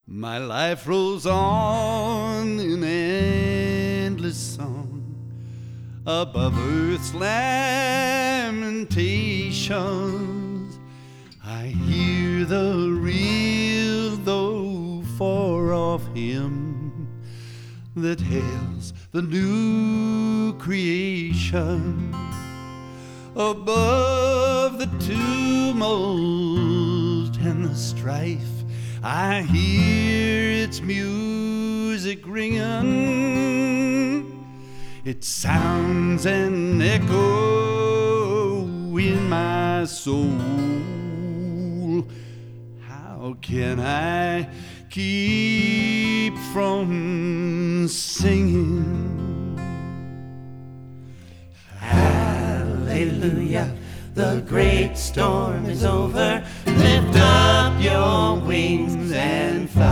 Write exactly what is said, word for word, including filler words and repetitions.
My life rolls on in endless song above earth's lamentations. I hear the real though far off hymn that hails the new creation. Above the tumult and the strife, I hear its music ringing. It sounds an echo in my soul. How can I keep from singing? Hallelujah, the great storm is over. Lift up your wings and fly.